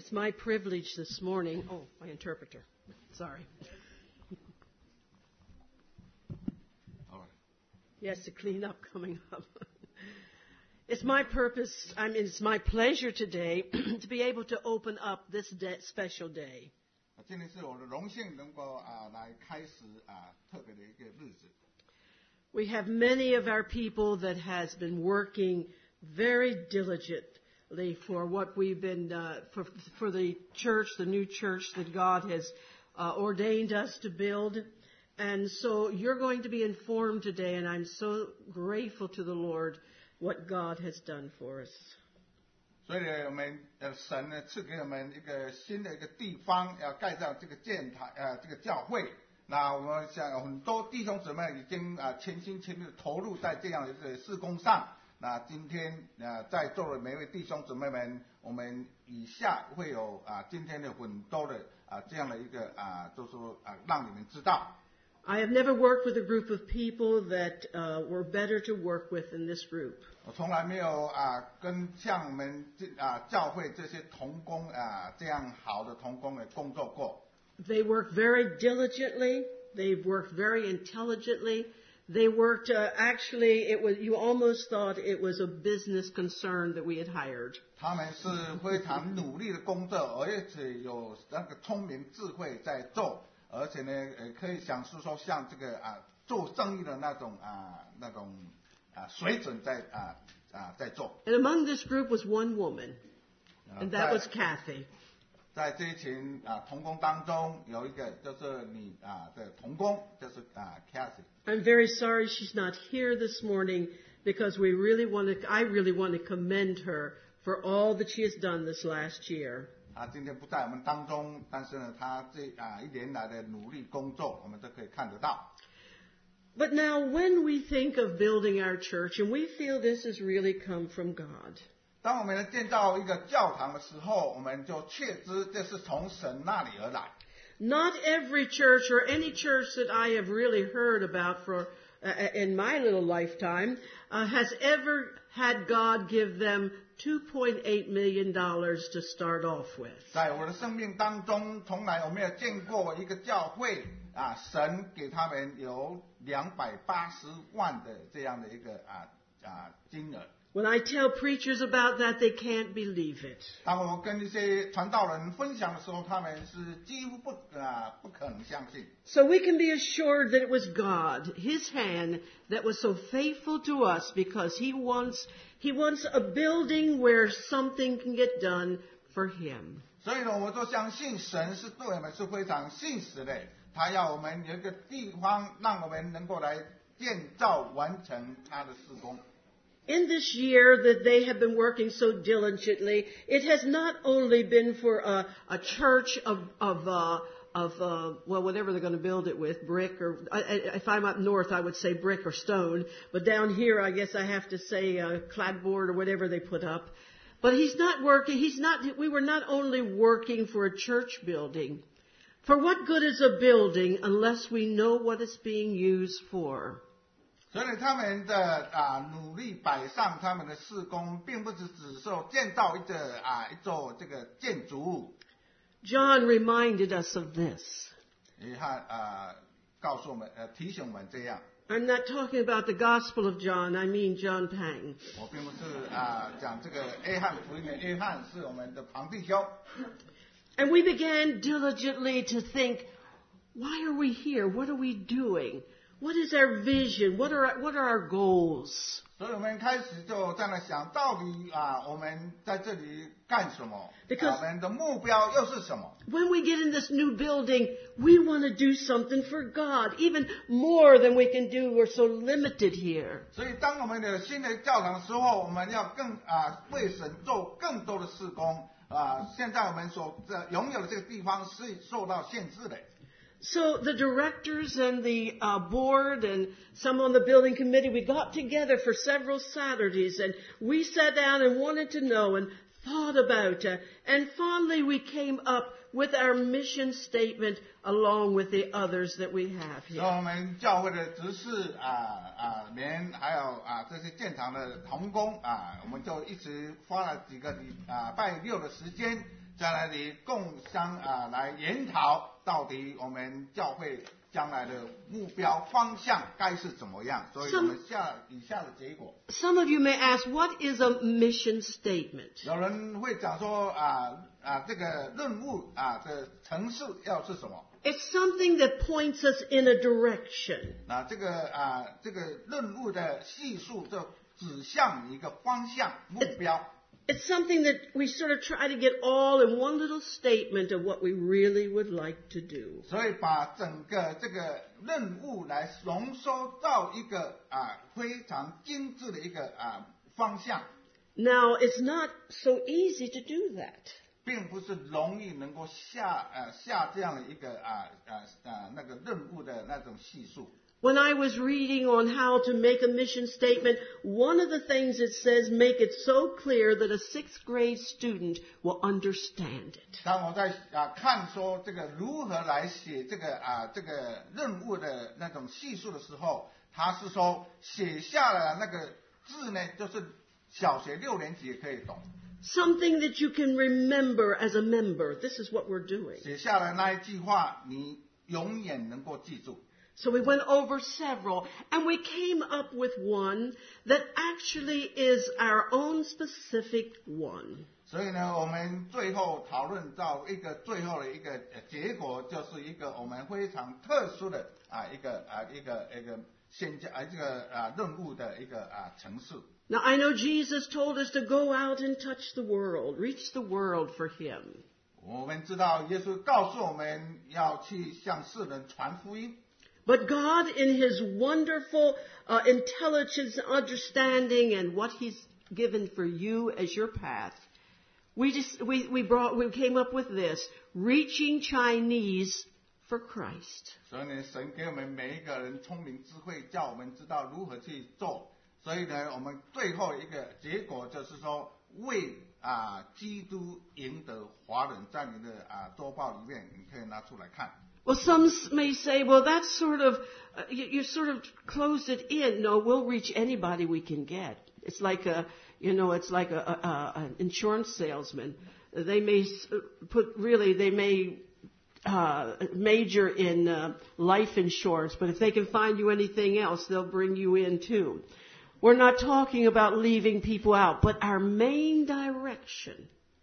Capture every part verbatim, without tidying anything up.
It's my privilege this morning. Oh, my interpreter. Sorry. Yes, the cleanup coming up. It's my purpose, I mean, it's my pleasure today to be able to open up this day, special day. 今天是我的荣幸能够啊来开始啊特别的一个日子。 We have many of our people that has been working very diligently for what we've been uh, for for the church, the new church that God has uh, ordained us to build. And so you're going to be informed today, and I'm so grateful to the Lord what God has done for us. 所以呢，我们呃神呢赐给我们一个新的一个地方，要盖造这个建台呃这个教会。那我们想很多弟兄姊妹已经啊全心全意投入在这样的一个事工上。那今天呃在座的每位弟兄姊妹们，我们以下会有啊今天的很多的啊这样的一个啊，就是说啊让你们知道。 I have never worked with a group of people that uh, were better to work with in this group. 我从来没有啊跟像我们啊教会这些同工啊这样好的同工的工作过。 They worked very diligently. They worked very intelligently. They worked uh, actually. It was you almost thought it was a business concern that we had hired. 他们是非常努力的工作，而且有那个聪明智慧在做。而且呢，呃，可以想是说像这个啊做生意的那种啊那种啊水准在啊啊在做。 And among this group was one woman, and that was Kathy. 在这一群啊同工当中，有一个就是你啊的同工，就是啊 Kathy。 I'm very sorry she's not here this morning because we really want to. I really want to commend her for all that she has done this last year. 他今天不在我们当中，但是呢，他这啊一年来的努力工作，我们都可以看得到。 But now, when we think of building our church, and we feel this has really come from God. 当我们建造一个教堂的时候，我们就确知这是从神那里而来。 Not every church or any church that I have really heard about for uh, in my little lifetime uh, has ever had God give them two point eight million dollars to start off with. 在我的生命当中，从来我没有见过一个教会啊，神给他们有两百八十万的这样的一个啊啊金额。 When I tell preachers about that, they can't believe it. 当我跟一些传道人分享的时候，他们是几乎不啊不可能相信。 So we can be assured that it was God, His hand, that was so faithful to us because He wants He wants a building where something can get done for Him. 所以呢，我就相信神是对我们是非常信实的，他要我们有一个地方，让我们能够来建造完成他的事工。 In this year that they have been working so diligently, it has not only been for a, a church of, of, uh, of uh, well, whatever they're going to build it with, brick or, I, if I'm up north, I would say brick or stone. But down here, I guess I have to say uh, clapboard or whatever they put up. But he's not working, he's not, we were not only working for a church building. For what good is a building unless we know what it's being used for? 所以他们的啊努力摆上他们的事工，并不是只是建造一个啊一座这个建筑物。 John reminded us of this. 他啊告诉我们呃提醒我们这样。 I'm not talking about the Gospel of John. I mean John Pang. 我并不是啊讲这个约翰福音的约翰是我们的旁弟兄。 And we began diligently to think, why are we here? What are we doing? What is our vision? What are our, what are our goals? 所以我们开始就这样的想，到底啊我们在这里干什么？ Because 我们的目标又是什么？ When we get in this new building, we want to do something for God, even more than we can do. We're so limited here. 所以当我们的新的教堂的时候，我们要更啊为神做更多的事工啊。现在我们所拥有的这个地方是受到限制的。 So the directors and the uh, board and some on the building committee, we got together for several Saturdays and we sat down and wanted to know and thought about it. And finally we came up with our mission statement along with the others that we have here. 所以我们教会的执事啊啊连还有啊这些建堂的同工啊，我们就一直花了几个礼啊拜六的时间。 在那里共相啊来研讨到底我们教会将来的目标方向该是怎么样，所以我们下以下的结果。 Some of you may ask, what is a mission statement? 有人会讲说啊啊这个任务啊的程式要是什么？ It's something that points us in a direction. 那这个啊这个任务的系数就指向一个方向目标。 It's something that we sort of try to get all in one little statement of what we really would like to do. 所以把整个这个任务来浓缩到一个啊非常精致的一个啊方向。 Now, it's not so easy to do that. 并不是容易能够下呃下这样的一个啊啊啊那个任务的那种系数。 When I was reading on how to make a mission statement, one of the things it says, make it so clear that a sixth grade student will understand it. 当我在啊看说这个如何来写这个啊这个任务的那种系数的时候，他是说写下了那个字呢，就是小学六年级也可以懂。 Something that you can remember as a member. This is what we're doing. 写下来那一句话，你永远能够记住。 So we went over several, and we came up with one that actually is our own specific one. 所以呢，我们最后讨论到一个最后的一个结果，就是一个我们非常特殊的啊一个啊一个一个现象啊这个啊任务的一个啊程式。 Now, I know Jesus told us to go out and touch the world, reach the world for Him. 我们知道耶稣告诉我们要去向世人传福音。 But God, in His wonderful uh, intelligence, understanding, and what He's given for you as your path, we just we we brought we came up with this: reaching Chinese for Christ. 所以呢，神给我们每一个人聪明智慧，叫我们知道如何去做。所以呢，我们最后一个结果就是说，为啊基督赢得华人，在你的啊周报里面，你可以拿出来看。 Well, some may say, well, that's sort of, uh, you, you sort of closed it in. No, we'll reach anybody we can get. It's like a, you know, it's like a, a, a an insurance salesman. They may put, really, they may uh, major in uh, life insurance, but if they can find you anything else, they'll bring you in too. We're not talking about leaving people out, but our main direction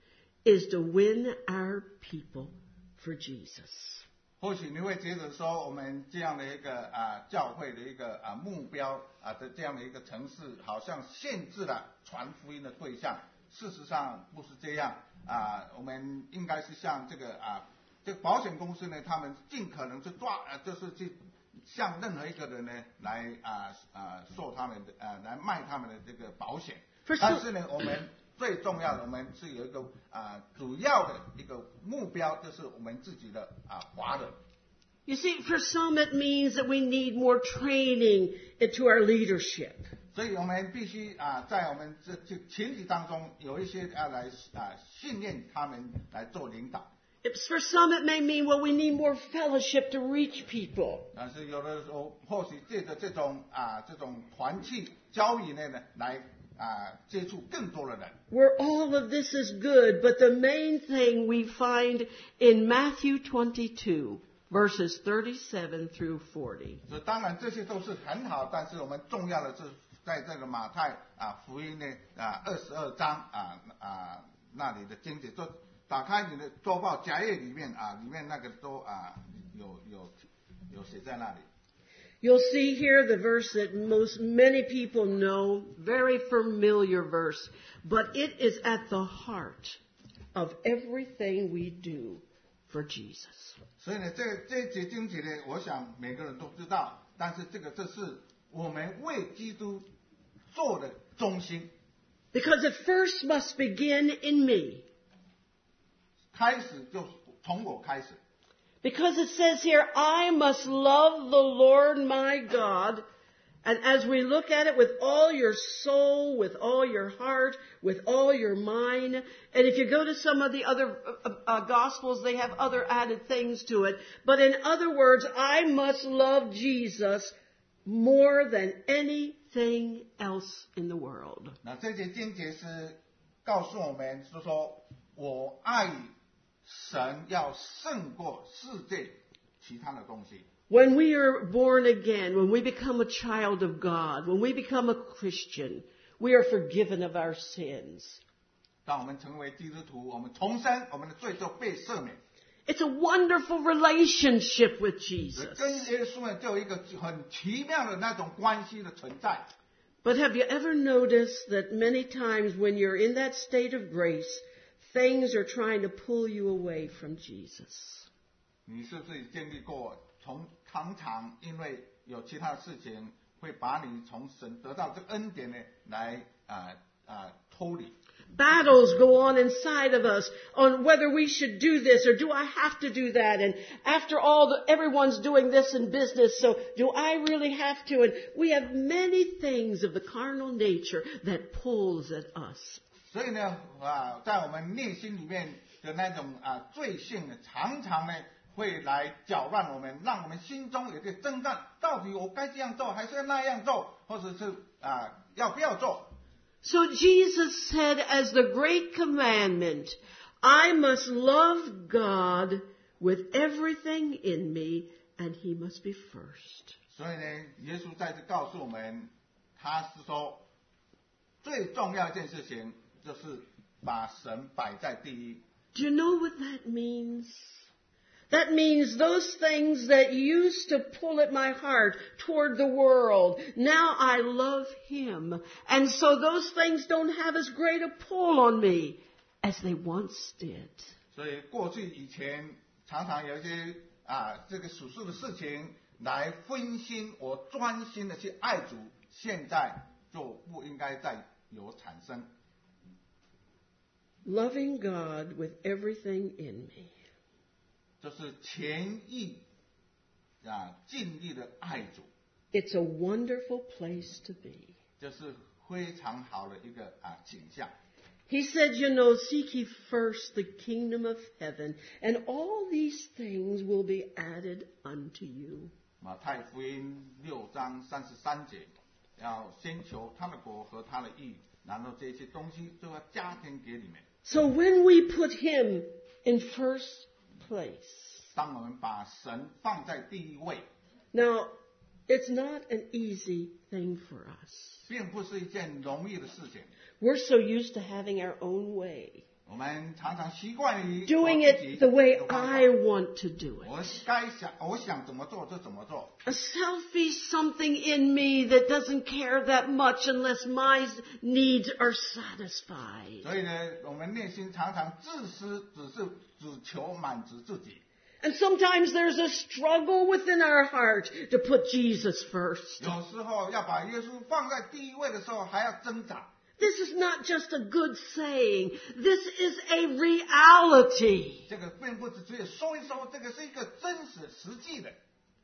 is to win our people for Jesus. 或许你会觉得说，我们这样的一个啊教会的一个啊目标啊的这样的一个城市，好像限制了传福音的对象。事实上不是这样啊，我们应该是像这个啊，这个保险公司呢，他们尽可能去抓啊，就是去向任何一个人呢来啊啊售他们的啊来卖他们的这个保险。但是呢，我们最重要的，我们是有一个啊主要的一个目标，就是我们自己的啊华人。 You see, for some it means that we need more training into our leadership. 所以我们必须啊，在我们这这群体当中有一些啊来啊训练他们来做领导。 For some it may mean, well, we need more fellowship to reach people. 但是有的时候，或许借着这种啊这种团契交易呢，来啊接触更多的人。 Where all of this is good, but the main thing we find in Matthew twenty-two, verses thirty-seven through forty. 所以当然这些都是很好，但是我们重要的是在这个马太啊福音呢啊二十二章啊啊那里的经节，就打开你的周报夹页里面啊，里面那个都啊有有有写在那里。 You'll see here the verse that most many people know, very familiar verse, but it is at the heart of everything we do for Jesus. 所以呢，这这一节经节呢，我想每个人都知道，但是这个这是我们为基督做的中心。 Because it first must begin in me. 开始就从我开始。 Because it says here, I must love the Lord my God. And as we look at it with all your soul, with all your heart, with all your mind, and if you go to some of the other uh, uh, Gospels, they have other added things to it. But in other words, I must love Jesus more than anything else in the world. 那这节经节是告诉我们，是说我爱神要胜过世界其他的东西。 When we are born again, when we become a child of God, when we become a Christian, we are forgiven of our sins. 当我们成为基督徒，我们重生，我们的罪就被赦免。 It's a wonderful relationship with Jesus. 跟耶稣呢，就有一个很奇妙的那种关系的存在。 But have you ever noticed that many times when you're in that state of grace, things are trying to pull you away from Jesus? 你是不是经历过，从常常因为有其他的事情，会把你从神得到这个恩典呢，来啊啊脱离。 Battles go on inside of us on whether we should do this or do I have to do that? And after all, the, everyone's doing this in business, so do I really have to? And we have many things of the carnal nature that pulls at us. 所以呢，啊，在我们内心里面的那种啊罪性呢，常常呢会来搅乱我们，让我们心中有一个征战，到底我该这样做，还是要那样做，或者是啊要不要做？ So Jesus said as the great commandment, I must love God with everything in me, and He must be first. 所以呢，耶稣在这告诉我们，他是说最重要一件事情就是把神摆在第一。 Do you know what that means? That means those things that used to pull at my heart toward the world, now I love Him. And so those things don't have as great a pull on me as they once did. 所以过去以前常常有一些啊这个属世的事情来分心我专心的去爱主，现在就不应该再有产生。 Loving God with everything in me. 就是全意啊尽力的爱主。 It's a wonderful place to be. 这是非常好的一个啊景象。 He said, you know, seek ye first the kingdom of heaven, and all these things will be added unto you. 马太福音六章三十三节，要先求他的国和他的义，然后这些东西就要加添给你们。 So when we put Him in first place. 当我们把神放在第一位。 Now, it's not an easy thing for us. 并不是一件容易的事情。 We're so used to having our own way. 我们常常习惯于 Doing it the way I want to do it. 我该想，我想怎么做就怎么做。 A selfish something in me that doesn't care that much unless my needs are satisfied. 所以呢，我们内心常常自私，只是只求满足自己。 And sometimes there's a struggle within our heart to put Jesus first. 有时候要把耶稣放在第一位的时候，还要挣扎。 This is not just a good saying. This is a reality. 这个并不是只有说一说，这个是一个真实实际的。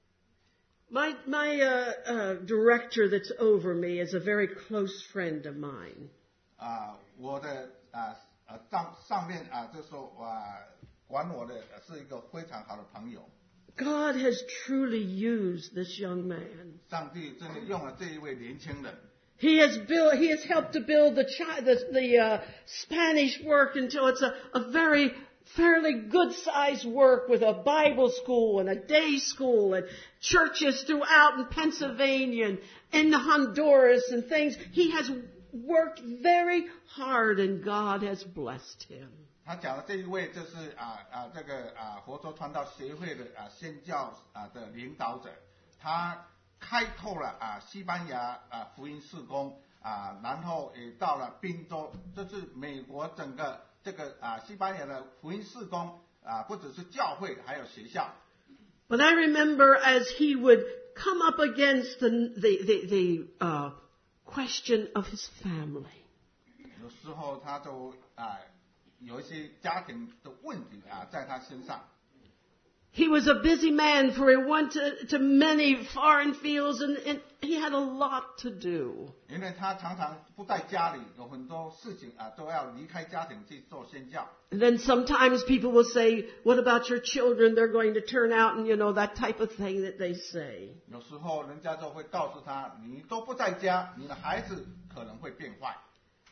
My my uh, uh, director that's over me is a very close friend of mine. 啊，我的啊啊上上面啊，就说啊管我的是一个非常好的朋友。 God has truly used this young man. 上帝真的用了这一位年轻人。 He has built. He has helped to build the chi- the, the uh, Spanish work until it's a, a very fairly good-sized work with a Bible school and a day school and churches throughout in Pennsylvania and in Honduras and things. He has worked very hard, and God has blessed him. 他讲的这一位就是啊啊这个啊佛州传道协会的啊宣教啊的领导者，他开拓了啊西班牙啊福音事工啊，然后也到了宾州，这是美国整个这个啊西班牙的福音事工啊，不只是教会，还有学校。 But I remember as he would come up against the the the, the uh, question of his family. 有时候他就啊有一些家庭的问题啊在他身上。 He was a busy man, for he went to, to many foreign fields, and, and he had a lot to do. 因为他常常不在家里，有很多事情啊都要离开家庭去做宣教。 And then sometimes people will say, "What about your children? They're going to turn out," and you know that type of thing that they say. 有时候人家就会告诉他，你都不在家，你的孩子可能会变坏。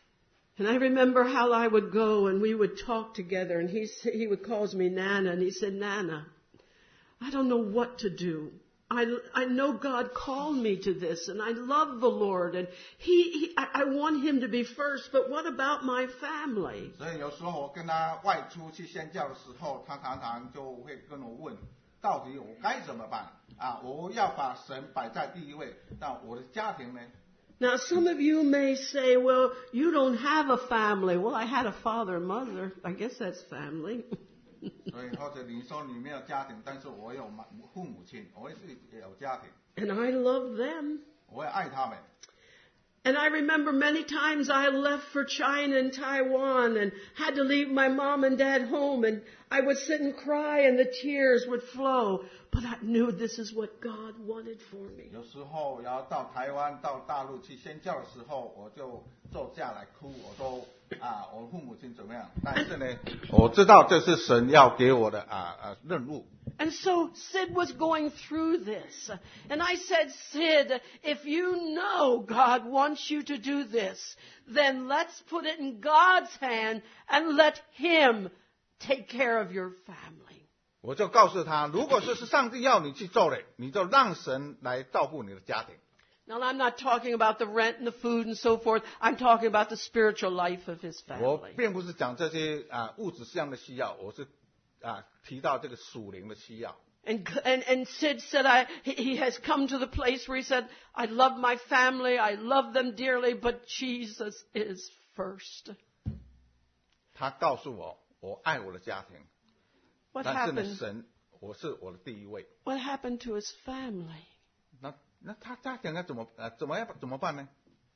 And I remember how I would go and we would talk together, and he he would call me Nana, and he said, Nana, I don't know what to do. I, I know God called me to this, and I love the Lord, and he, he I, I want Him to be first, but what about my family? 所以有时候我跟他外出去宣教的时候，他常常就会跟我问，到底我该怎么办啊？我要把神摆在第一位，那我的家庭呢？ Now, some of you may say, well, you don't have a family. Well, I had a father and mother. I guess that's family. 所以或者你说你没有家庭，但是我有父母亲，我也是有家庭。 And I love them. 我也爱他们。 And I remember many times I left for China and Taiwan and had to leave my mom and dad home, and I would sit and cry and the tears would flow. But I knew this is what God wanted for me. 有时候要到台湾、到大陆去宣教的时候，我就坐下来哭，我说啊，我父母亲怎么样？但是呢，我知道这是神要给我的啊啊任务。 And so Sid was going through this. And I said, Sid, if you know God wants you to do this, then let's put it in God's hand and let Him take care of your family. 我就告诉他，如果这是上帝要你去做的，你就让神来照顾你的家庭。 Now, I'm not talking about the rent and the food and so forth. I'm talking about the spiritual life of his 我 family. 并不是讲这些啊物质上的需要，我是啊提到这个属灵的需要。 And, and, and Sid said I, he, he has come to the place where he said, I love my family, I love them dearly, but Jesus is first. 他告诉我，我爱我的家庭， What 但是呢， happened? 神我是我的第一位。 What happened to his family? 那那他家庭该怎么呃怎么样怎么办呢？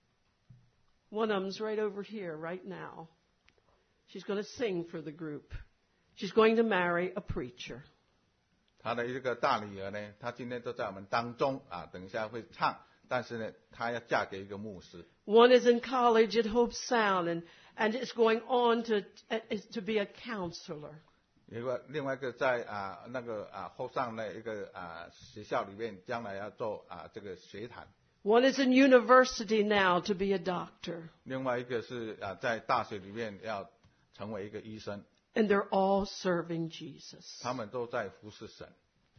One of them's right over here right now. She's going to sing for the group. She's going to marry a preacher. 他的一个大女儿呢，她今天都在我们当中啊，等一下会唱，但是呢，她要嫁给一个牧师。 One is in college at Hope Sound and, and is going on to, is to be a counselor. 一个另外一个在啊那个啊后上的一个啊学校里面，将来要做啊这个学谈。 One is in university now to be a doctor. 另外一个是啊在大学里面要成为一个医生。 And they're all serving Jesus. 他们都在服侍神。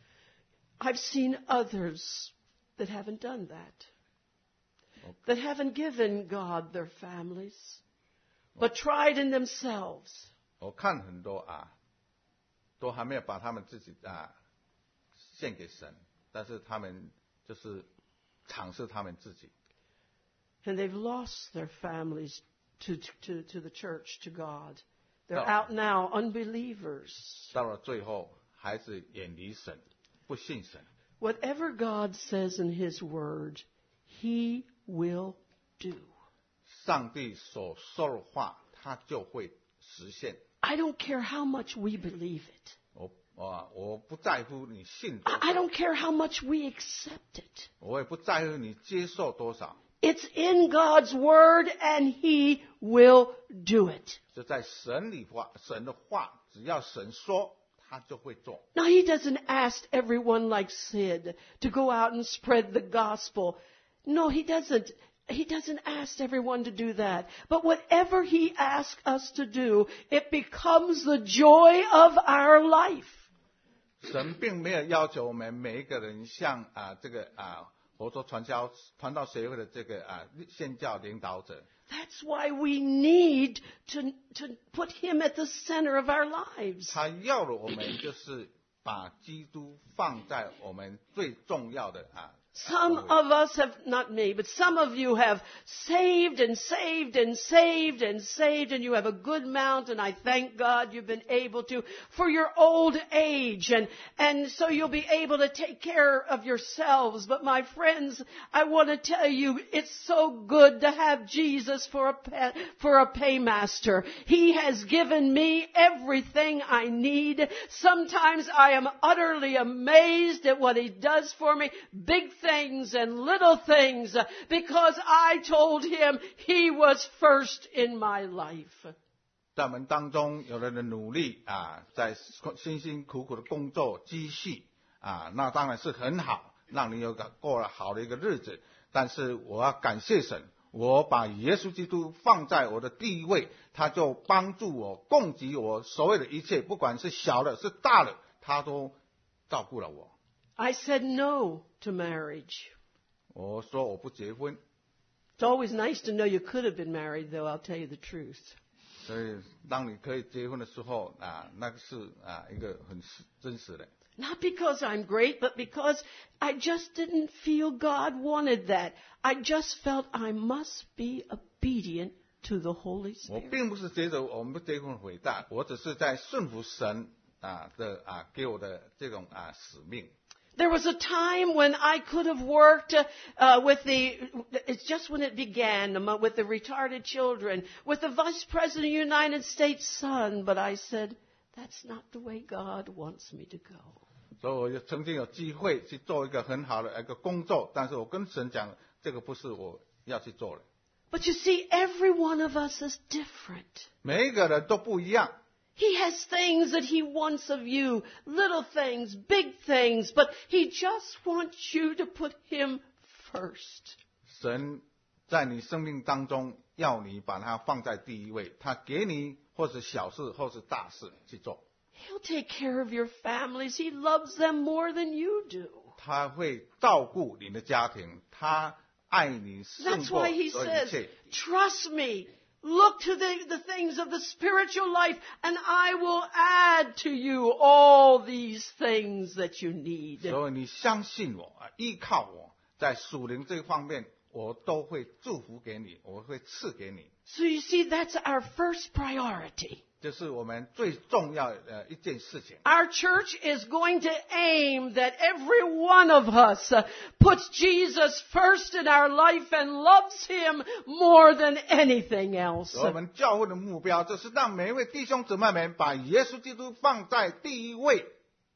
I've seen others that haven't done that. That haven't given God their families, but tried in themselves. 我看很多啊，都还没有把他们自己啊献给神，但是他们就是尝试他们自己。 And they've lost their families to, to, to the church, to God. They're No. out now, unbelievers. 到了最后，还是远离神，不信神。 Whatever God says in His Word, He will do. 上帝所说的话，他就会实现。 I don't care how much we believe it. 我我我不在乎你信多 I I 少， don't care how much we accept it. 我也不在乎你接受多少。 It's in God's Word, and He will do it. 就在神里话，神的话，只要神说，他就会做。 Now, He doesn't ask everyone like Sid to go out and spread the gospel. No, He doesn't. He doesn't ask everyone to do that. But whatever He asks us to do, it becomes the joy of our life. 神并没有要求我们每一个人像啊这个啊佛说传销传道协会的这个啊宣教领导者。 That's why we need to, to put Him at the center of our lives. 他要的我们就是把基督放在我们最重要的啊。 Some of us have, not me, but some of you have saved and saved and saved and saved, and you have a good amount, and I thank God you've been able to for your old age, and, and so you'll be able to take care of yourselves. But my friends, I want to tell you, it's so good to have Jesus for a, pay, for a paymaster. He has given me everything I need. Sometimes I am utterly amazed at what He does for me. Big things and little things, because I told Him He was first in my life. 在我们当中，有人的努力啊，在辛辛苦苦的工作积蓄啊，那当然是很好，让你有个过了好的一个日子。但是我要感谢神， 我把耶稣基督放在我的第一位，他就帮助我，供给我所有的一切，不管是小的是大的，他都照顾了我。 I said no to marriage. 我说我不结婚。 It's always nice to know you could have been married, though, I'll tell you the truth. 所以当你可以结婚的时候啊，那个是啊一个很真实的。 Not because I'm great, but because I just didn't feel God wanted that. I just felt I must be obedient to the Holy 我 Spirit. 并不是觉得我们不结婚伟大，我只是在顺服神啊的啊给我的这种啊使命。 There was a time when I could have worked uh, uh, with the, it's just when it began, um, with the retarded children, with the Vice President of the United States' son, but I said, that's not the way God wants me to go. 所以我就曾经有机会去做一个很好的一个工作，但是我跟神讲，这个不是我要去做的。 But you see, every one of us is different. 每一个人都不一样。 He has things that he wants of you, little things, big things, but he just wants you to put him first. 神在你生命当中要你把它放在第一位，他给你或是小事或是大事去做。 He'll take care of your families. He loves them more than you do. 他会照顾你的家庭，他爱你胜 That's 过 why he 所有一 says, 切。 trust me. Look to the, the things of the spiritual life, and I will add to you all these things that you need. 所以你相信我，依靠我，在属灵这方面，我都会祝福给你，我会赐给你。 So you see, that's our first priority. 这是我们最重要的一件事情。 Our church is going to aim that every one of us uh, puts Jesus first in our life and loves him more than anything else. 我们教会的目标就是让每一位弟兄姊妹们把耶稣基督放在第一位。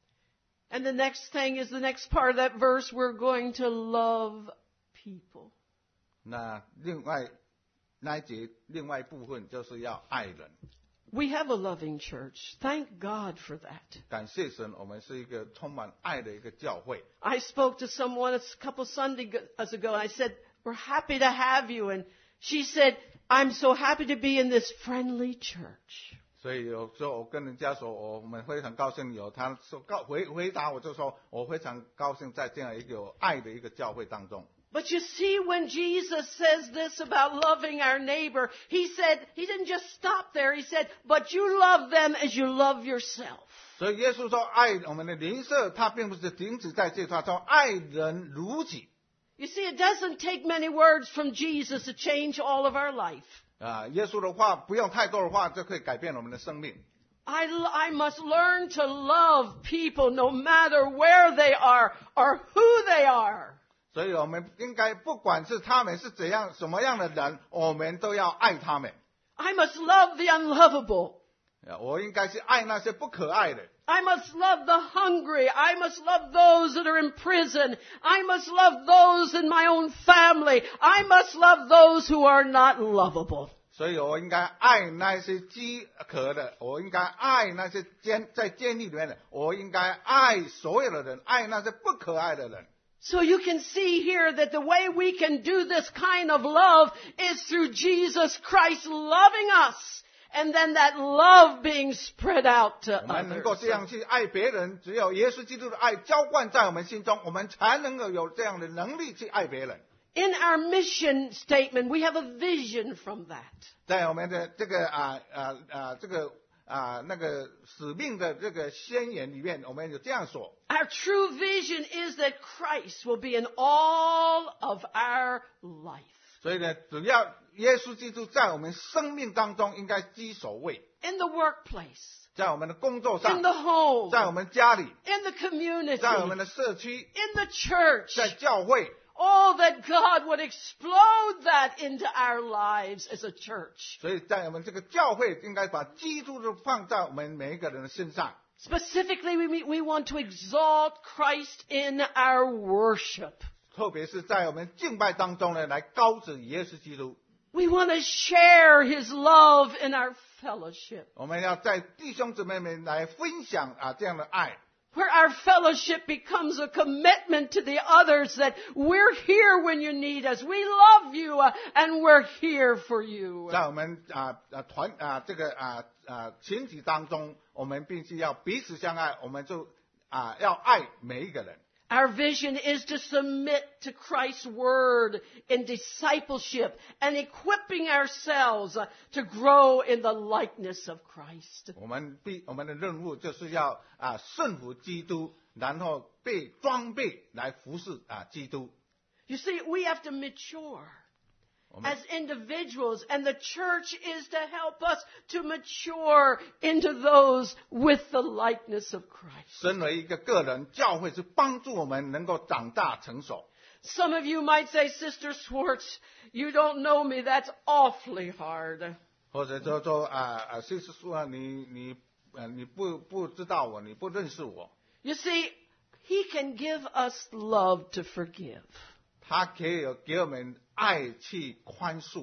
And the next thing is the next part of that verse, we're going to love people. 那另外那一节另外一部分就是要爱人。 We have a loving church. Thank God for that. 感谢神，我们是一个充满爱的一个教会。 I spoke to someone a couple Sundays ago. I said, we're happy to have you. And she said, I'm so happy to be in this friendly church. 所以有时候我跟人家说，我们非常高兴有他说告回回答，我就说我非常高兴在这样一个有爱的一个教会当中。 But you see, when Jesus says this about loving our neighbor, he said, he didn't just stop there. He said, but you love them as you love yourself. 所以耶稣说爱我们的邻舍，他并不是停止在这，他说爱人如己。 You see, it doesn't take many words from Jesus to change all of our life. 啊，耶稣的话不用太多的话，就可以改变我们的生命。 I, I must learn to love people no matter where they are or who they are. 所以我们应该不管是他们是怎样什么样的人，我们都要爱他们。 I must love the unlovable. 我应该是爱那些不可爱的。 I must love the hungry. I must love those that are in prison. I must love those in my own family. I must love those who are not lovable. 所以我应该爱那些饥渴的，我应该爱那些监在监狱里面的，我应该爱所有的人，爱那些不可爱的人。 So you can see here that the way we can do this kind of love is through Jesus Christ loving us, and then that love being spread out to 我们能够 others. 这样去爱别人，只有耶稣基督的爱浇灌在我们心中，我们才能够有这样的能力去爱别人。 In our mission statement, we have a vision from that. 在我们的这个啊啊啊这个啊那个使命的这个宣言里面，我们有这样说。 Our true vision is that Christ will be in all of our life. 所以呢，只要耶稣基督在我们生命当中应该居首位， In the workplace, 在我们的工作上 in，the home, 在我们家里， in the community, 在我们的社区， in the church. 在教会。 Oh, that God would explode that into our lives as a church. 所以在我们这个教会，应该把基督都放在我们每一个人的身上。 Specifically, we, we want to exalt Christ in our worship. 特别是在我们敬拜当中呢，来高举耶稣基督。 We want to share His love in our fellowship. 我们要在弟兄姊妹们来分享啊这样的爱。 Where our fellowship becomes a commitment to the others that we're here when you need us. We love you uh, and we're here for you. 在我们啊啊团啊这个啊啊群体当中，我们必须要彼此相爱，我们就啊要爱每一个人。 Our vision is to submit to Christ's word in discipleship and equipping ourselves uh, to grow in the likeness of Christ. 我们必我们的任务就是要啊顺服基督，然后被装备来服侍啊基督。 You see, we have to mature as individuals, and the church is to help us to mature into those with the likeness of Christ. 身为一个个人，教会是帮助我们能够长大成熟。 Some of you might say, Sister Swartz, you don't know me. That's awfully hard. 或者说说啊啊，就是说你你呃你不不知道我，你不认识我。 You see, He can give us love to forgive. 他可以给我们爱去宽恕。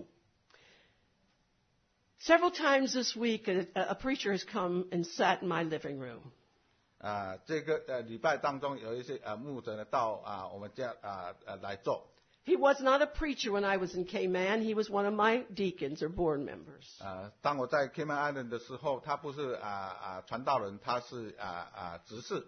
Several times this week, a, a preacher has come and sat in my living room. 啊，这个呃礼拜当中有一些呃牧者呢到啊我们家啊呃来做。 He was not a preacher when I was in Cayman. He was one of my deacons or board members. 啊，当我在 Cayman Island 的时候，他不是啊啊传道人，他是啊啊执事。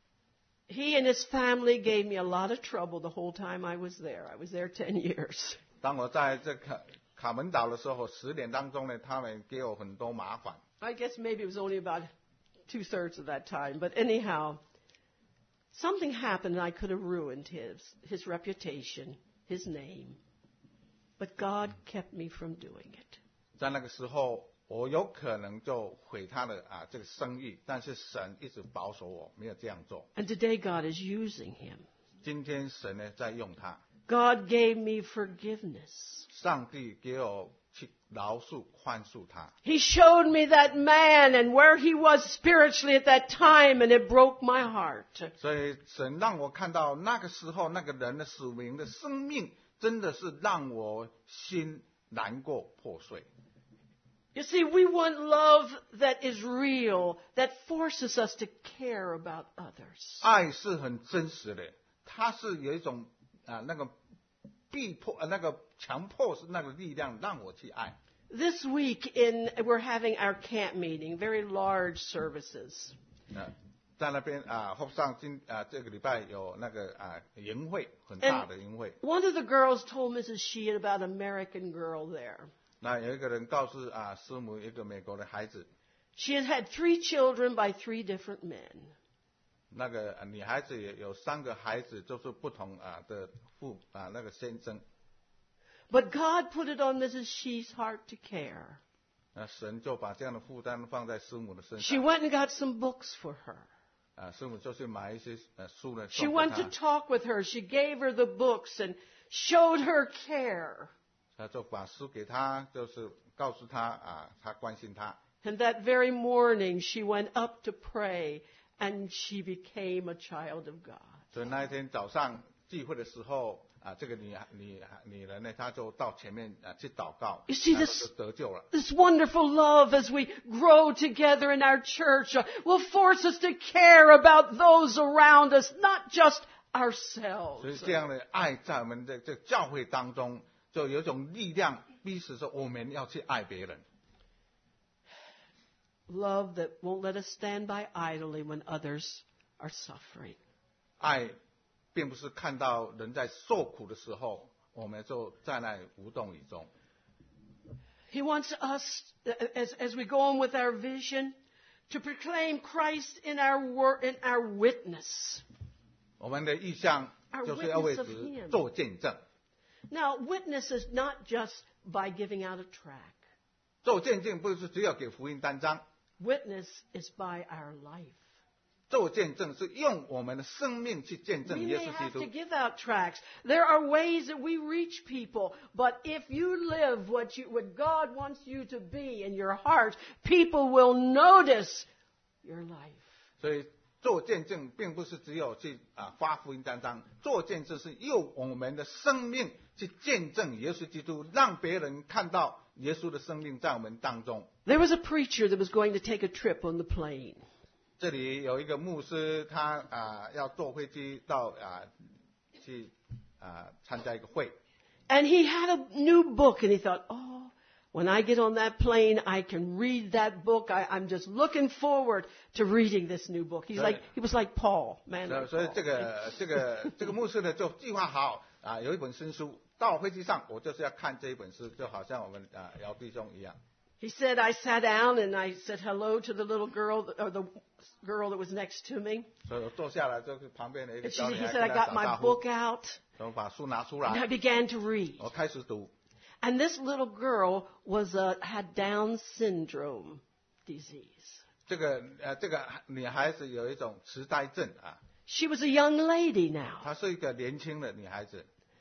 He and his family gave me a lot of trouble the whole time I was there. I was there ten years. 当我在这卡卡门岛的时候，十年当中呢，他们给我很多麻烦。 I guess maybe it was only about two-thirds of that time. But anyhow, something happened and I could have ruined his, his reputation, his name. But God kept me from doing it. 在那个时候，我有可能就毁他的啊这个声誉，但是神一直保守我，没有这样做。 And today God is using him. 今天神呢在用他， God gave me forgiveness. 上帝给我去饶恕、宽恕他。 He showed me that man and where he was spiritually at that time, and it broke my heart. 所以神让我看到那个时候那个人的属灵的生命，真的是让我心难过破碎。 You see, we want love that is real, that forces us to care about others. 爱是很真实的，它是有一种啊那个逼迫呃那个强迫是那个力量让我去爱。 This week in we're having our camp meeting, very large services. 啊，在那边啊，后上今啊这个礼拜有那个啊营会，很大的营会。 One of the girls told Missus Sheehan about an American girl there. 那有一个人告诉啊师母，一个美国的孩子， She had had three children by three different men. 那个啊女孩子也有三个孩子，就是不同啊的父啊那个先生。 But God put it on Missus Shee's heart to care. 那神就把这样的负担放在师母的身 She 上。 went and got some books for her. 啊，师母就去买一些呃书呢 She 送给 went to 他， talk with her. She gave her the books and showed her care. 他就把书给他，就是告诉他啊，他关心他。 And that very morning, she went up to pray, and she became a child of God. 所以那一天早上聚会的时候啊，这个女女女人呢，她就到前面啊去祷告， You see 然后 this- 就得救了。 This wonderful love as we grow together in our church uh, will force us to care about those around us, not just 所以 ourselves. 这样的爱在我们的这教会当中，就有一种力量，逼使说我们要去爱别人。 Love that won't let us stand by idly when others are suffering. 爱并不是看到人在受苦的时候，我们就在那里无动于衷。 He wants us, as, as we go on with our vision, to proclaim Christ in our wor- in our witness. 我们的意向就是要为此做见证。 Now, witness is not just by giving out a tract. 做见证不是只有给福音单张， Witness is by our life. 做见证是用我们的生命去见 We 证耶 may 稣 have 基 to 督。 give out tracts. There are ways that we reach people, but if you live what you what God wants you to be in your heart, people will notice your life. 所以做见证并不是只有去啊发福音单张，做见证是用我们的生命去见证耶稣基督，让别人看到耶稣的生命在我们当中。 There was a preacher that was going to take a trip on the plane. 这里有一个牧师，他啊要坐飞机到啊去啊参加一个会。 And he had a new book, and he thought, oh, when I get on that plane, I can read that book. I, I'm just looking forward to reading this new book. He's like, he was like Paul, man. 所以所以这个这个这个牧师呢，就计划好啊，有一本新书，到飞机上我就是要看这一本书，就好像我们啊姚弟兄一样。 He said, I sat down and I said hello to the little girl, or the girl that was next to me. 所以我坐下来就是旁边的一个 And she, 小女 he 孩 said, I 跟她 got 打 my 招呼， book out, 然后把书拿出 and I 来， began to read. 我开始读。 And this little girl was uh, had Down syndrome disease. 这个呃这个女孩子有一种痴呆症啊， She was a young lady now. 她是一个年轻的女孩子。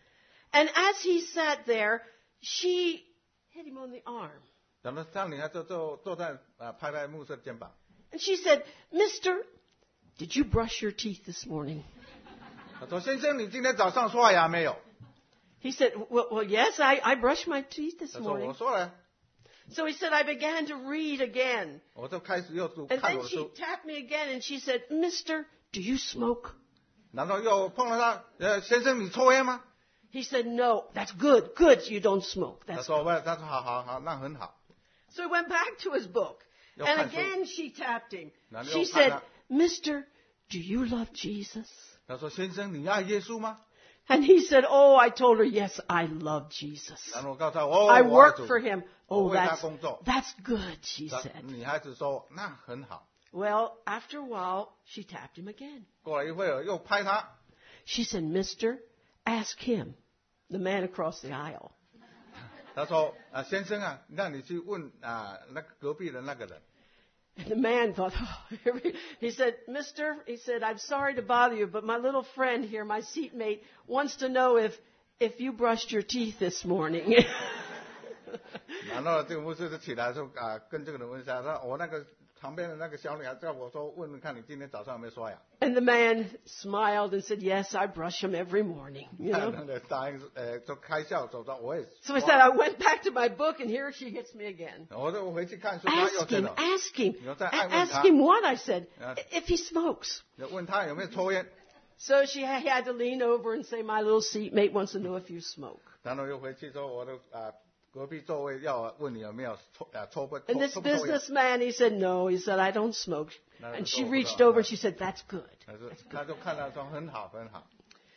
And as he sat there, she hit him on the arm. 然后这样女孩就就坐在啊拍拍牧师的肩膀， And she said, Mister, did you brush your teeth this morning? 她说：“先生，你今天早上刷牙没有？” He said, well, well yes, I, I brushed my teeth this 她说：“ 我 morning. 说了。” So he said, I began to read again. 我就开始又读 And 看 then 我的 she 书， tapped me again and she said, Mister, do you smoke? 然后又碰到他，呃，先生你抽烟吗？ He said, no, that's good. Good, you don't smoke. 他 That's 说不，他说好好好，那很好。 So he went back to his book. 又 And 看书， again she tapped him. 然后 She 又看 said, 他， Mister, do you love Jesus? 他说先生你爱耶稣吗？ And he said, oh, I told her, yes, I love Jesus. 然后我告诉他，哦， I 我爱 work 主 for him. 我 Oh, 为他 that's, 工作。 that's good, she 她 said. 女孩子说那很好。 Well, after a while, she tapped him again. 过了一会儿又拍他， She said, Mister, ask him, the man across the aisle. 他说啊先生啊，让你去问啊那个隔壁的那个人。 And the man thought, oh, here we-" he said, Mister, he said, I'm sorry to bother you, but my little friend here, my seatmate, wants to know if, if you brushed your teeth this morning. 然后这个牧师就起来说啊，跟这个人问一下，说我那个旁边的那个小女孩叫我说问问看你今天早上有没有刷牙。 And the man smiled and said, yes, I brush them every morning. You 那 know? 个答应呃就开笑走到我也。 So I said, I went back to my book, and here she hits me again. 我就回去看书，他又 Ask 觉 him, 得， ask him, 你要再 A- 爱问 ask 他， him what? I said, Yeah. if he smokes. 问他有没有抽烟， So she ha- had to lean over and say, my little seatmate wants to know if you smoke. 然后又回去说我的啊隔壁座位要问你有没有抽啊抽不抽 And this 抽不抽烟， businessman, he said, no. He said, I don't smoke. No, And that's she all reached good. over and she said, that's good. 他说他就看到说很好很好，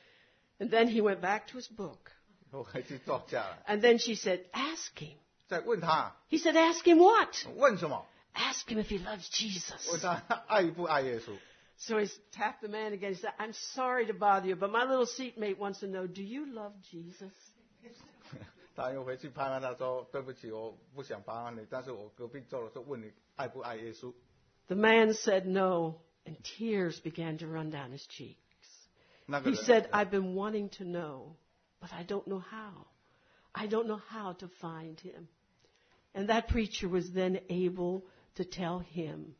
And then he went back to his book. 我回去坐下来， And then she said, ask him. 再问他 He said, ask him what? 问什么， Ask him if he loves 问 Jesus. 他爱不爱耶稣。 So he tapped the man again. He said, I'm sorry to bother you, but my little seatmate wants to know, do you love Jesus? 他又回去拍拍他说对不起，我不想麻烦你，但是我隔壁坐的时候问你爱不爱耶稣。 The man said no, and tears began to run down his cheeks. 那个 He 人 said, I've been wanting to know, but I don't know how. I don't know how to find him. And that preacher was then able to tell him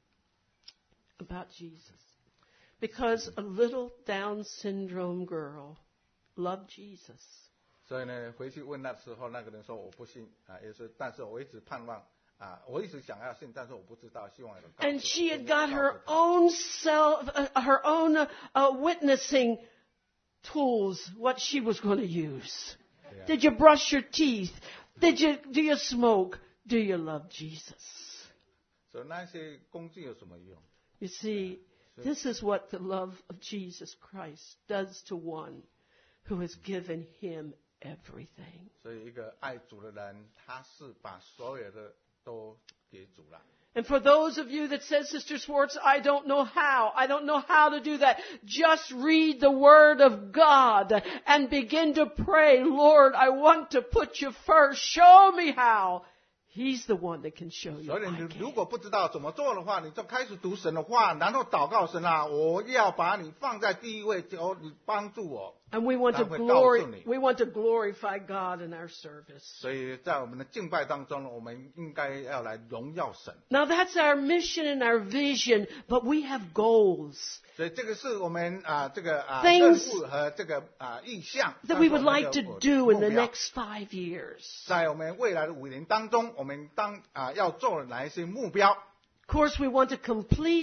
about Jesus. Because a little Down syndrome girl loved Jesus. 所以呢，回去问那时候那个人说我不信啊耶稣，但是我一直盼望啊，我一直想要信，但是我不知道，希望有人告诉我。 And she had got her own self, uh, her own uh, uh, witnessing tools, what she was going to use. Yeah. Did you brush your teeth? Did you, do you smoke? Do you love Jesus? 所以那些工具有什么用？ You see, this is what the love of Jesus Christ does to one who has given him everything. 所以一个爱主的人，他是把所有的都给主了。 And for those of you that said, Sister Swartz, I don't know how, I don't know how to do that, just read the Word of God and begin to pray, Lord, I want to put you first. Show me how. He's the one that can show you. 所以 I 你 can't. 如果不知道怎么做的话，你就开始读神的话，然后祷告神啊，我要把你放在第一位，求你帮助我。 And we want to 他会告诉 glory, 你。 we want to glorify God in our service. 所以在我们的敬拜当中呢，我们应该要来荣耀神。 Now that's our mission and our vision, but we have goals 所以这个是我们啊这个啊 Things 任务和这个啊意向 that we would 这是我们 like 的 to do in the 目标 next five years. 在我们未来的五年当中，我们当啊要做哪一些目标？ Of course, we want to complete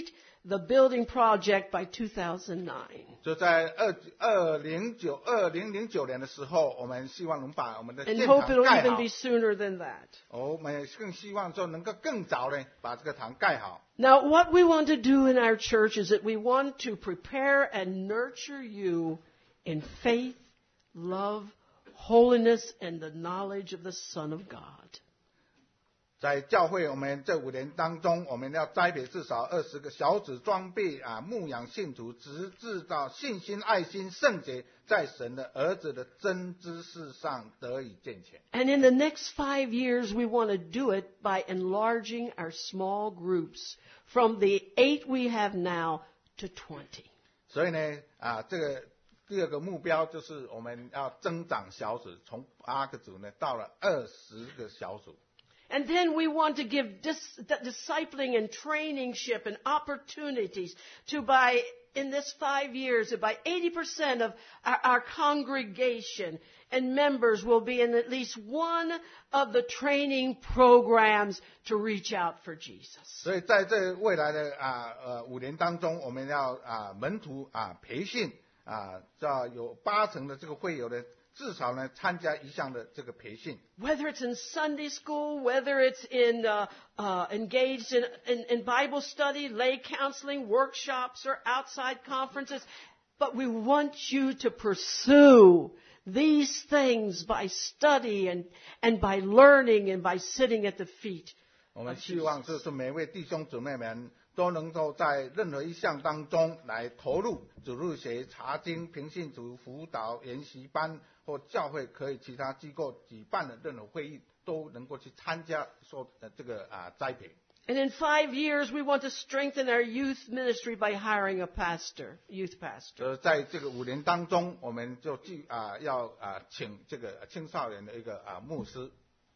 the building project by two thousand nine. 就在二二零九二零零九年的时候，我们希望能把我们的 And 建 hope 堂 it'll 盖 even 好 be。sooner than that. 哦，我们也更希望说能够更早呢把这个堂盖好。 Now, what we want to do in our church is that we want to prepare and nurture you in faith, love, holiness, and the knowledge of the Son of God. 在教会，我们这五年当中，我们要栽培至少二十个小组装备啊，牧养信徒，直至到信心、爱心、圣洁，在神的儿子的真知识上得以健全。 And in the next five years, we want to do it by enlarging our small groups from the eight we have now to twenty. 所以呢，啊，这个第二个目标就是我们要增长小组，从八个组呢到了二十个小组。 And then we want to give dis- discipling and trainingship and opportunities to by, in this five years, by eighty percent of our, our congregation and members will be in at least one of the training programs to reach out for Jesus. 所以在这未来的啊呃五年当中，我们要啊门徒啊培训啊，要有八成的这个会友的。 至少呢，参加一项的这个培训。 Whether it's in Sunday school, whether it's in uh, uh, engaged in, in, in Bible study, lay counseling, workshops, or outside conferences, but we want you to pursue these things by study and, and by learning and by sitting at the feet. 我们希望就是每位弟兄姊妹们都能够在任何一项当中来投入，主日学、查经、平信徒辅导研习班。 或教会可以其他机构举办的任何会议都能够去参加，说呃这个啊栽培。 And in five years, we want to strengthen our youth ministry by hiring a pastor, youth pastor. 呃，在这个五年当中，我们就继啊要啊请这个青少年的一个啊牧师。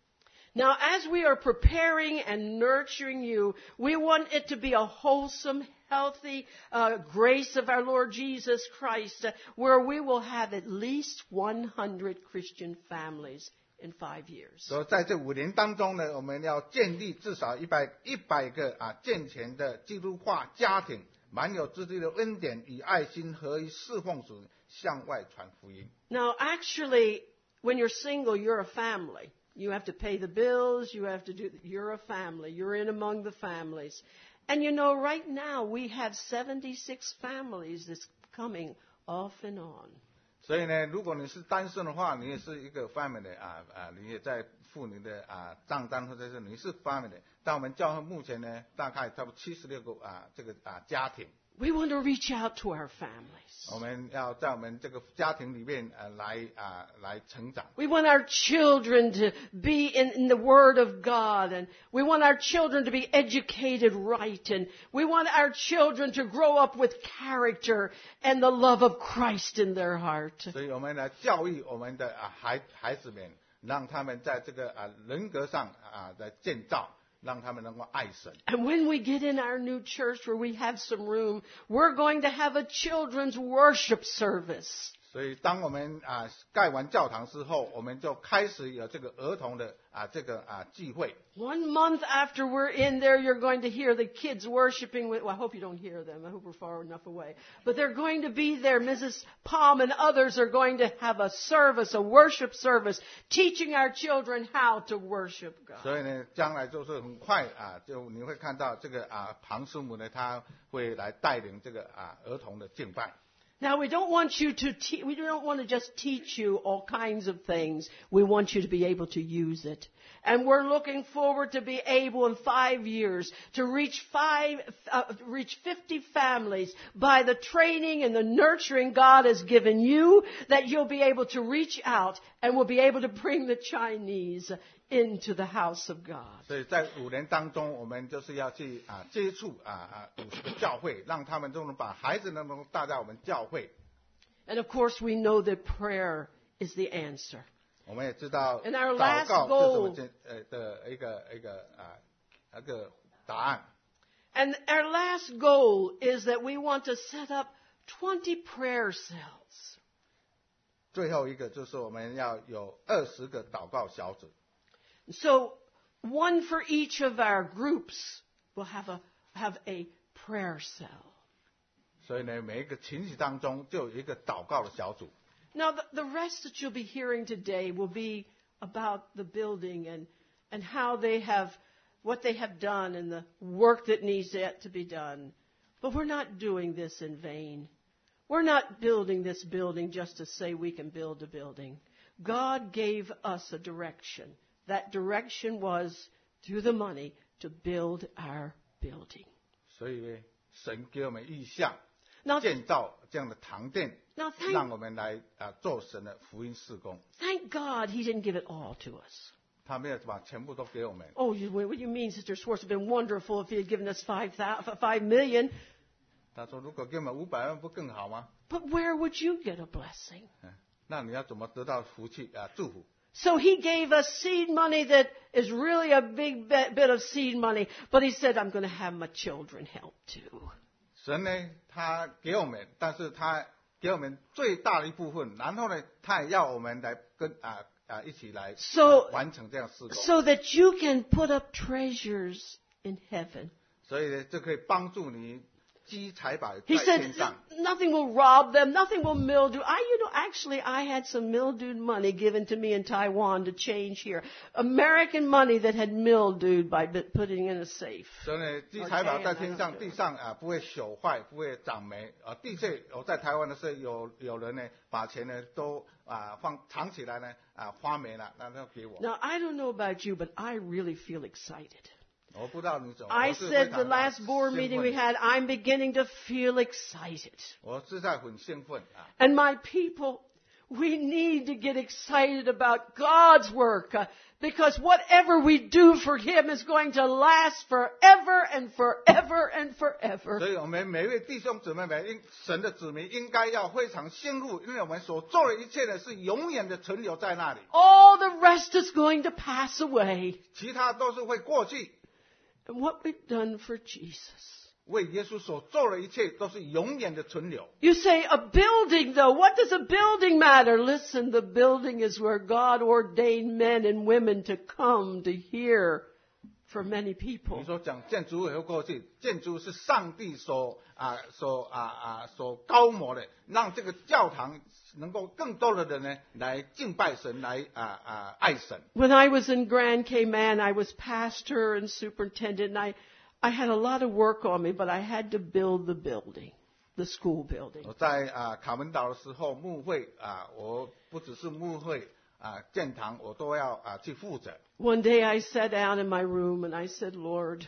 Now, as we are preparing and nurturing you, we want it to be a wholesome, healthy uh, grace of our Lord Jesus Christ, uh, where we will have at least one hundred Christian families in five years. 所以在这五年当中呢，我们要建立至少一百一百个啊健全的基督化家庭，满有之地的恩典与爱心合一侍奉主，向外传福音。 Now, actually, when you're single, you're a family. You have to pay the bills. You have to do, you're a family. You're in among the families. And you know, right now we have seventy-six families that's coming off and on. 所以呢，如果你是单身的话，你也是一个 family 啊啊，你也在付你的啊账单，或者是你是 family。但我们教会目前呢，大概差不多七十六个啊这个啊家庭。 We want to reach out to our families. 我们要在我们这个家庭里面呃来啊来成长。 We want our children to be in, in the Word of God, and we want our children to be educated right, and we want our children to grow up with character and the love of Christ in their heart. 所以我们来教育我们的啊孩孩子们，让他们在这个啊人格上啊的建造。 让他们能够爱神。 And when we get in our new church where we have some room, we're going to have a children's worship service. 所以，当我们啊盖完教堂之后，我们就开始有这个儿童的啊这个啊聚会。 One month after we're in there, you're going to hear the kids worshiping with, well, I hope you don't hear them. I hope we're far enough away. But they're going to be there. Missus Palm and others are going to have a service, a worship service, teaching our children how to worship God. 所以呢，将来就是很快啊，就你会看到这个啊庞师母呢，他会来带领这个啊儿童的敬拜。 Now, we don't want you to te- we don't want to just teach you all kinds of things. We want you to be able to use it. And we're looking forward to be able in five years to reach five, uh, reach fifty families by the training and the nurturing God has given you, that you'll be able to reach out and will be able to bring the Chinese into the house of God. 所以在五年当中，我们就是要去啊接触啊啊五十个教会，让他们都能把孩子能够带到我们教会。 And of course, we know that prayer is the answer. 我们也知道 And our 祷 last 告 goal- 是我们呃的一个一个啊一个答案。 And our last goal is that we want to set up twenty prayer cells. 最后一个就是我们要有二十个祷告小组。 So one for each of our groups will have a have a prayer cell. 所以呢，每一个群体当中就有一个祷告的小组。 Now, the, the rest that you'll be hearing today will be about the building and, and how they have, what they have done and the work that needs yet to be done. But we're not doing this in vain. We're not building this building just to say we can build a building. God gave us a direction. That direction was, through the money, to build our building. 所以呢，神给我们意向， Now, 建造这样的堂殿， now thank, 让我们来啊做神的福音事工。 thank God He didn't give it all to us. 他没有把全部都给我们。 Oh, you, what you mean, Sister Schwartz? It would have been wonderful if He had given us five, thou- five million. 他说：“如果给我们五百万，不更好吗？ But where would you get a blessing? 嗯，那你要怎么得到福气啊？祝福？ So He gave us seed money that is really a big bit bit of seed money. But He said, I'm going to have my children help too. 神呢，他给我们，但是他给我们最大的一部分，然后呢，他也要我们来跟啊啊一起来 So- 啊完成这样事工。 So that you can put up treasures in heaven. 所以呢，这可以帮助你积财宝 He 在 said, 天上。 nothing will rob them, nothing will mildew. I, you know, actually, I had some mildewed money given to me in Taiwan to change here. American money that had mildewed by b- putting in a safe. 所以呢，积财宝在天上，地上啊不会朽坏，不会长霉。啊，的确，我在台湾的时候，有有人呢把钱呢都啊放藏起来呢啊花没了，那要给我。 Now, I don't know about you, but I really feel excited. 我不知道你怎么。 I 我是非 said 常 the last board 兴 meeting 奋 we had, I'm beginning to feel excited. 我是在很兴奋啊。 And my people, we need to get excited about God's work uh, because whatever we do for Him is going to last forever and forever and forever. 所以我们每一位弟兄姊妹们，应神的子民应该要非常兴奋，因为我们所做的一切呢是永远的存留在那里， All the rest is going to pass away. 其他都是会过去。 And what we've done for Jesus. 为耶稣所做的一切都是永远的存留。 You say, a building though, what does a building matter? Listen, the building is where God ordained men and women to come to hear for many people. 你说讲建筑物也会过去，建筑是上帝所啊所啊啊所高模的，让这个教堂能够更多的人呢来敬拜神，来啊啊爱神。 When I was in Grand Cayman, I was pastor and superintendent, and I, I had a lot of work on me, but I had to build the building, the school building. 我在啊卡门岛的时候，牧会啊，我不只是牧会啊建堂，我都要啊去负责。 One day I sat down in my room and I said, Lord,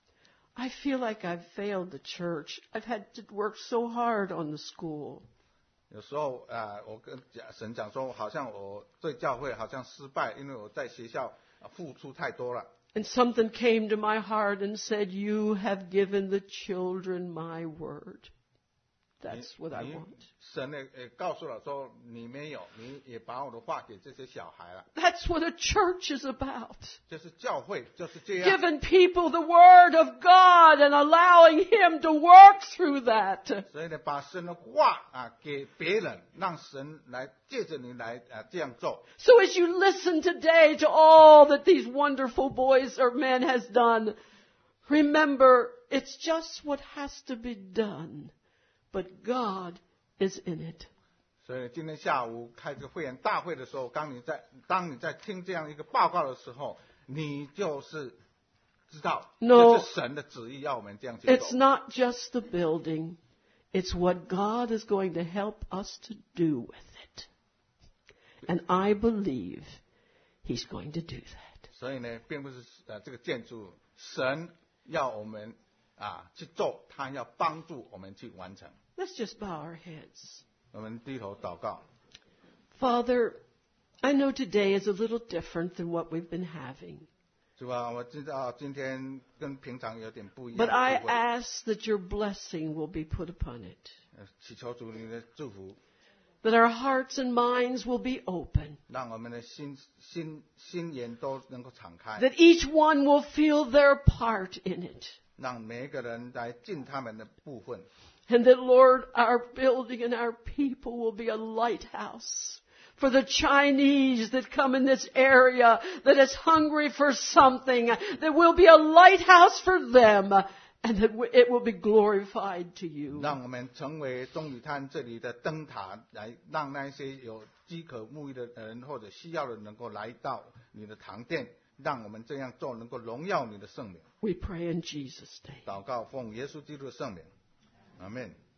I feel like I've failed the church. I've had to work so hard on the school. 有时候啊，我跟讲神讲说，好像我对教会好像失败，因为我在学校啊付出太多了。 And something came to my heart and said, you have given the children my word. That's what I 你 want. 神呢也告诉了说，你没有，你也把我的话给这些小孩了。 That's what a church is about. 就是教会就是这样， Giving people the word of God and allowing Him to work through that. 所以呢，把神的话啊给别人，让神来借着你来啊这样做。 So as you listen today to all that these wonderful boys or men has done, remember it's just what has to be done, but God is in it. 所以今天下午开这个会员大会的时候，当你在当你在听这样一个报告的时候，你就是知道 No. 这是神的旨意，要我们这样去 It's 做。 not just the building. It's what God is going to help us to do with it. And I believe He's going to do that. 所以呢，并不是呃这个建筑，神要我们啊去做，他要帮助我们去完成。 Let's just bow our heads. 我们低头祷告。 Father, I know today is a little different than what we've been having. 是吧？我知道今天跟平常有点不一样。 But I 不会 ask that your blessing will be put upon it. 呃祈求主你的祝福， That our hearts and minds will be open. 让我们的心心心眼都能够敞开， That each one will feel their part in it. 让每一个人来尽他们的部分。 And that, Lord, our building and our people will be a lighthouse for the Chinese that come in this area that is hungry for something. That will be a lighthouse for them and that it will be glorified to you. 让我们成为棕榈滩这里的灯塔，来让那些有饥渴沐浴的人或者需要的人能够来到你的堂殿，让我们这样做能够荣耀你的圣名。 We pray in Jesus' name. 祷告奉耶稣基督的圣名，阿门。